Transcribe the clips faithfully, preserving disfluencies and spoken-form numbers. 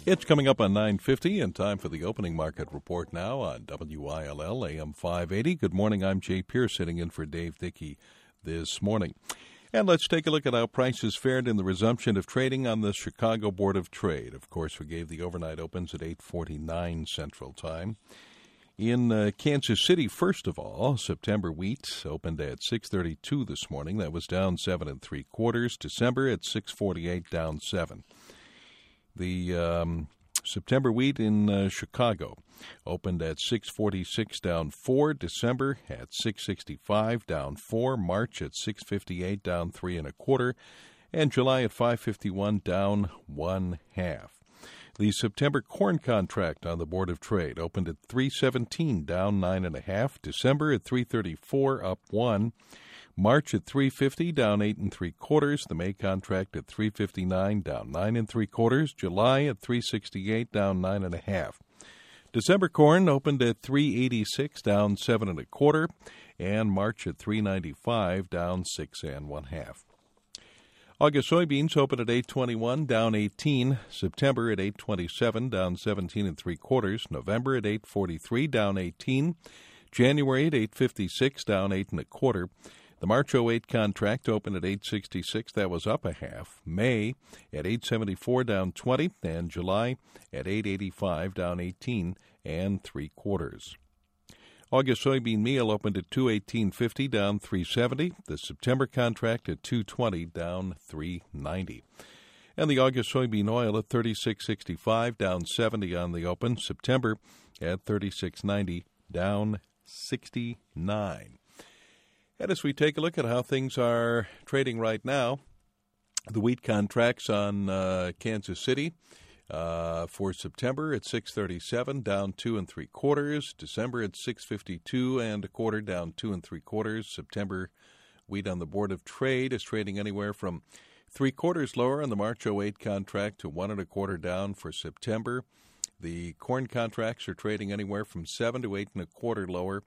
It's coming up on nine fifty and time for the opening market report now on W I L L A M five eighty. Good morning, I'm Jay Pierce sitting in for Dave Dickey this morning. And let's take a look at how prices fared in the resumption of trading on the Chicago Board of Trade. Of course, we gave the overnight opens at eight forty-nine Central Time. In uh, Kansas City, first of all, September wheat opened at six thirty-two this morning. That was down seven and three quarters. December at six forty-eight, down seven. The um, September wheat in uh, Chicago opened at six forty-six, down four. December at six sixty-five, down four. March at six fifty-eight, down three and a quarter. And July at five fifty-one, down one half. The September corn contract on the Board of Trade opened at three seventeen, down nine and a half. December at three thirty-four, up one. March at three fifty, down eight and three quarters. The May contract at three fifty-nine, down nine and three quarters. July at three sixty-eight, down nine and a half. December corn opened at three eighty-six, down seven and a quarter, and March at three ninety-five, down six and one half. August soybeans opened at eight twenty-one, down eighteen. September at eight twenty-seven, down seventeen and three quarters. November at eight forty-three, down eighteen. January at eight fifty-six, down eight and a quarter. The March oh eight contract opened at eight sixty-six. That was up a half. May at eight seventy-four, down twenty. And July at eight eighty-five, down eighteen and three quarters. August soybean meal opened at two eighteen fifty, down three seventy. The September contract at two twenty, down three ninety. And the August soybean oil at thirty-six sixty-five, down seventy on the open. September at thirty-six ninety, down sixty-nine. And as we take a look at how things are trading right now, the wheat contracts on uh, Kansas City uh, for September at six thirty-seven, down two and three quarters. December at six fifty-two and a quarter, down two and three quarters. September wheat on the Board of Trade is trading anywhere from three quarters lower on the March oh eight contract to one and a quarter down for September. The corn contracts are trading anywhere from seven to eight and a quarter lower.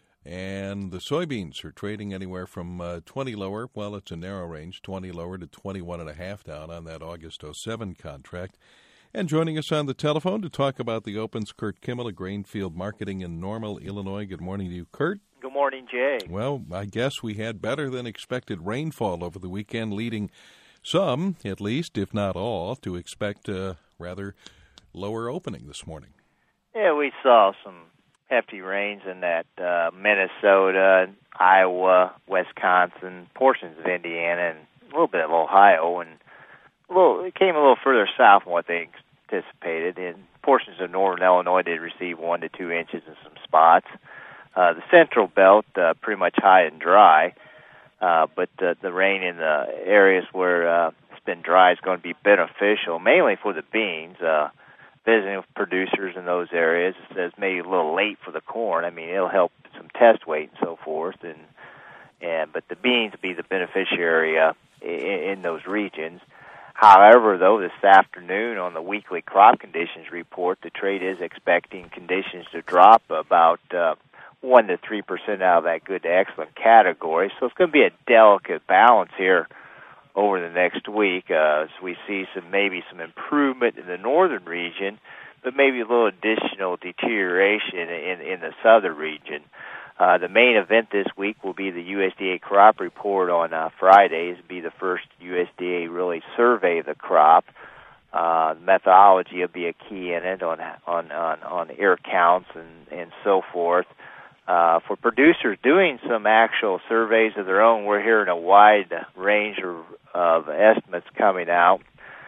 And the soybeans are trading anywhere from uh, twenty lower, well, it's a narrow range, twenty lower to twenty-one and a half down on that August oh seven contract. And joining us on the telephone to talk about the opens, Kurt Kimmel of Grainfield Marketing in Normal, Illinois. Good morning to you, Kurt. Good morning, Jay. Well, I guess we had better than expected rainfall over the weekend, leading some, at least, if not all, to expect a rather lower opening this morning. Yeah, we saw some hefty rains in that uh, Minnesota, Iowa, Wisconsin, portions of Indiana, and a little bit of Ohio, and a little, it came a little further south than what they anticipated. And portions of northern Illinois did receive one to two inches in some spots. Uh, the central belt, uh, pretty much high and dry, uh, but uh, the rain in the areas where uh, it's been dry is going to be beneficial, mainly for the beans. Uh, Visiting with producers in those areas, it says maybe a little late for the corn. I mean, it'll help some test weight and so forth, and and but the beans will be the beneficiary uh, in, in those regions. However, though, this afternoon on the weekly crop conditions report, the trade is expecting conditions to drop about uh, one to three percent out of that good to excellent category. So it's going to be a delicate balance here over the next week, uh, as we see some maybe some improvement in the northern region, but maybe a little additional deterioration in, in the southern region. Uh, the main event this week will be the U S D A crop report on uh, Friday. It'll be the first U S D A really survey of the crop. Uh, methodology will be a key in it on on on, on ear counts and, and so forth. Uh, for producers doing some actual surveys of their own, we're hearing a wide range of, of estimates coming out.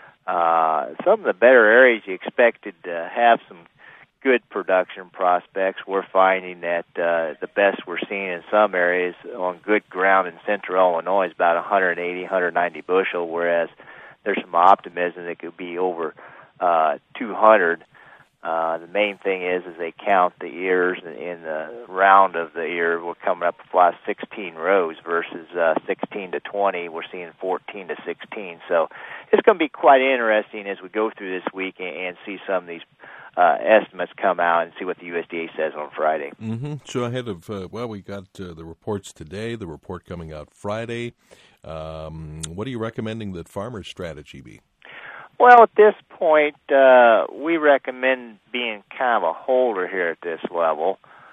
Uh, some of the better areas you expected to have some good production prospects, we're finding that uh, the best we're seeing in some areas on good ground in central Illinois is about one eighty, one ninety bushel, whereas there's some optimism that could be over uh, two hundred. Uh, the main thing is, is they count the ears in the round of the ear. We're coming up with about sixteen rows versus uh, sixteen to twenty. We're seeing fourteen to sixteen. So it's going to be quite interesting as we go through this week and, and see some of these uh, estimates come out and see what the U S D A says on Friday. Mm-hmm. So ahead of, uh, well, we got uh, the reports today, the report coming out Friday. Um, what are you recommending that farmers' strategy be? Well, at this point, uh, we recommend being kind of a holder here at this level.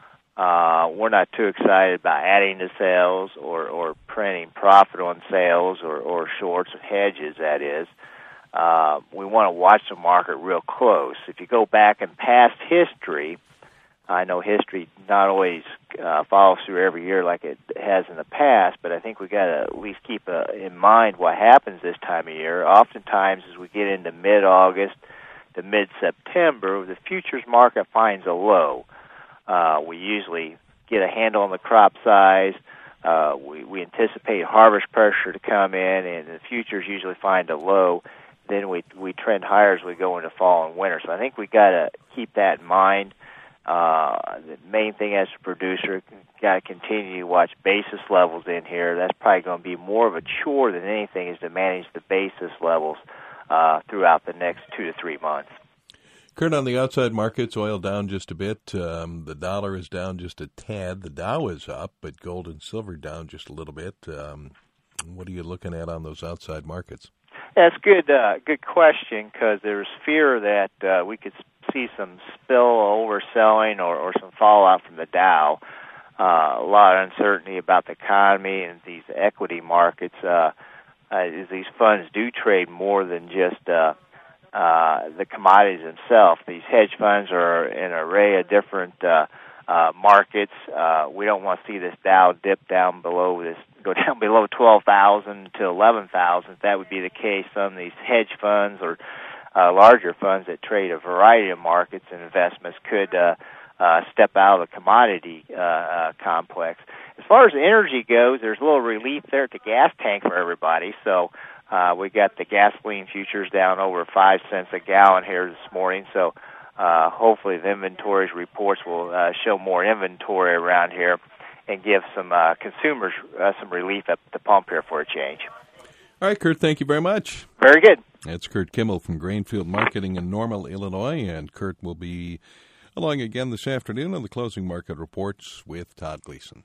Uh, we're not too excited about adding to sales or, or printing profit on sales or, or shorts or hedges, that is. Uh, we want to watch the market real close. If you go back in past history, I know history not always uh, follows through every year like it has in the past, but I think we got to at least keep uh, in mind what happens this time of year. Oftentimes, as we get into mid-August to mid-September, the futures market finds a low. Uh, we usually get a handle on the crop size. Uh, we, we anticipate harvest pressure to come in, and the futures usually find a low. Then we we trend higher as we go into fall and winter. So I think we got to keep that in mind. Uh, the main thing as a producer, got to continue to watch basis levels in here. That's probably going to be more of a chore than anything, is to manage the basis levels uh, throughout the next two to three months. Kurt, on the outside markets, oil down just a bit. Um, the dollar is down just a tad. The Dow is up, but gold and silver down just a little bit. Um, what are you looking at on those outside markets? That's good. Uh, good question, because there's fear that uh, we could see some spill overselling or, or some fallout from the Dow. Uh, a lot of uncertainty about the economy and these equity markets. Uh, uh, as these funds do trade more than just uh, uh, the commodities themselves. These hedge funds are an array of different uh, uh, markets. Uh, we don't want to see this Dow dip down below this, go down below twelve thousand to eleven thousand. If that would be the case, some of these hedge funds or uh, larger funds that trade a variety of markets and investments could uh, uh, step out of the commodity uh, uh, complex. As far as energy goes, there's a little relief there at the gas tank for everybody. So uh, we got the gasoline futures down over five cents a gallon here this morning. So uh, hopefully the inventories reports will uh, show more inventory around here and give some uh, consumers uh, some relief at the pump here for a change. All right, Kurt, thank you very much. Very good. That's Kurt Kimmel from Grainfield Marketing in Normal, Illinois, and Kurt will be along again this afternoon on the Closing Market Reports with Todd Gleason.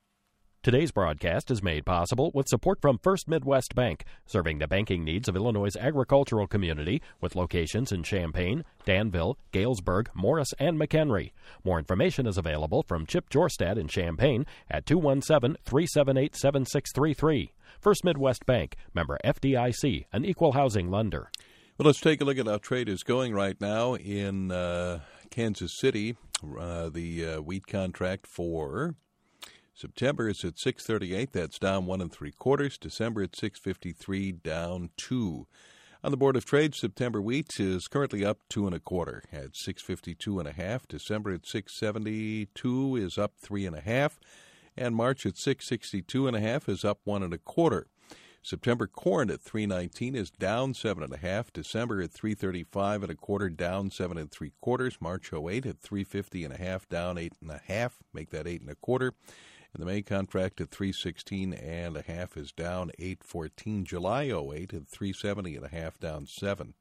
Today's broadcast is made possible with support from First Midwest Bank, serving the banking needs of Illinois' agricultural community with locations in Champaign, Danville, Galesburg, Morris, and McHenry. More information is available from Chip Jorstad in Champaign at two one seven, three seven eight, seven six three three. First Midwest Bank, member F D I C, an equal housing lender. Well, let's take a look at how trade is going right now in uh, Kansas City. Uh, the uh, wheat contract for September is at six thirty-eight. That's down one and three quarters. December at six fifty-three, down two. On the Board of Trade, September wheat is currently up two and a quarter at six fifty-two and a half. December at six seventy-two is up three and a half, and March at six sixty-two and a half is up one and a quarter. September corn at three nineteen is down seven and a half. December at three thirty-five and a quarter, down seven and three quarters. March oh eight at three fifty and a half, down eight and a half. Make that eight and a quarter. And the May contract at three sixteen and a half is down eight fourteen. July oh eight at three seventy and a half, down seven.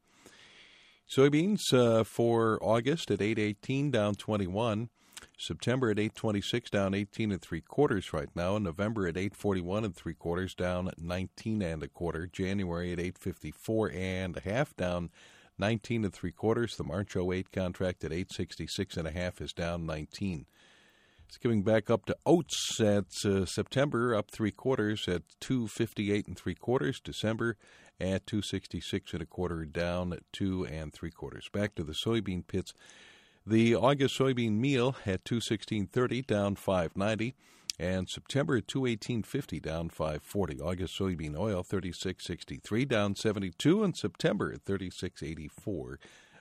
Soybeans uh, for August at eight eighteen, down twenty-one. September at eight twenty-six, down eighteen and three quarters right now. And November at eight forty-one and three quarters, down nineteen and a quarter. January at eight fifty-four and a half, down nineteen and three quarters. The March oh eight contract at eight sixty-six and a half is down nineteen. It's giving back up to oats at uh, September, up three quarters at two fifty-eight and three quarters. December at two sixty-six and a quarter, down two and three quarters. Back to the soybean pits. The August soybean meal at two sixteen thirty, down five ninety, and September at two eighteen fifty, down five forty. August soybean oil thirty-six sixty-three, down seventy-two, and September at thirty-six eighty-four.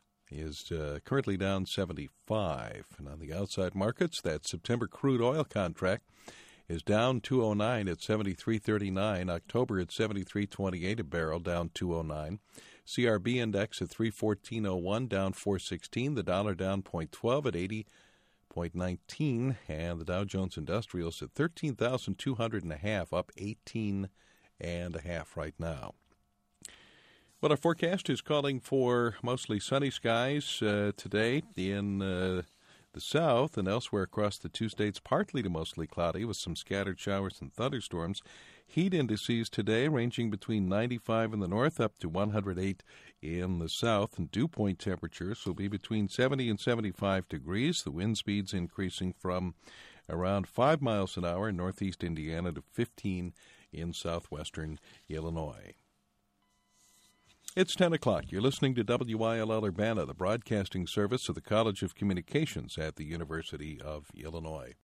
Is uh, currently down seventy-five. And on the outside markets, that September crude oil contract is down two oh nine at seventy-three thirty-nine. October at seventy-three twenty-eight a barrel, down two oh nine. C R B index at three fourteen oh one, down four sixteen. The dollar down zero point one two at eighty point one nine. And the Dow Jones Industrials at thirteen thousand two hundred and a half, up eighteen and a half right now. Well, our forecast is calling for mostly sunny skies uh, today in uh, the south and elsewhere across the two states, partly to mostly cloudy with some scattered showers and thunderstorms. Heat indices today ranging between ninety-five in the north up to one hundred eight In the south, and dew point temperatures will be between seventy and seventy-five degrees. The wind speeds increasing from around five miles an hour in northeast Indiana to fifteen in southwestern Illinois. It's ten o'clock. You're listening to W I L L Urbana, the broadcasting service of the College of Communications at the University of Illinois.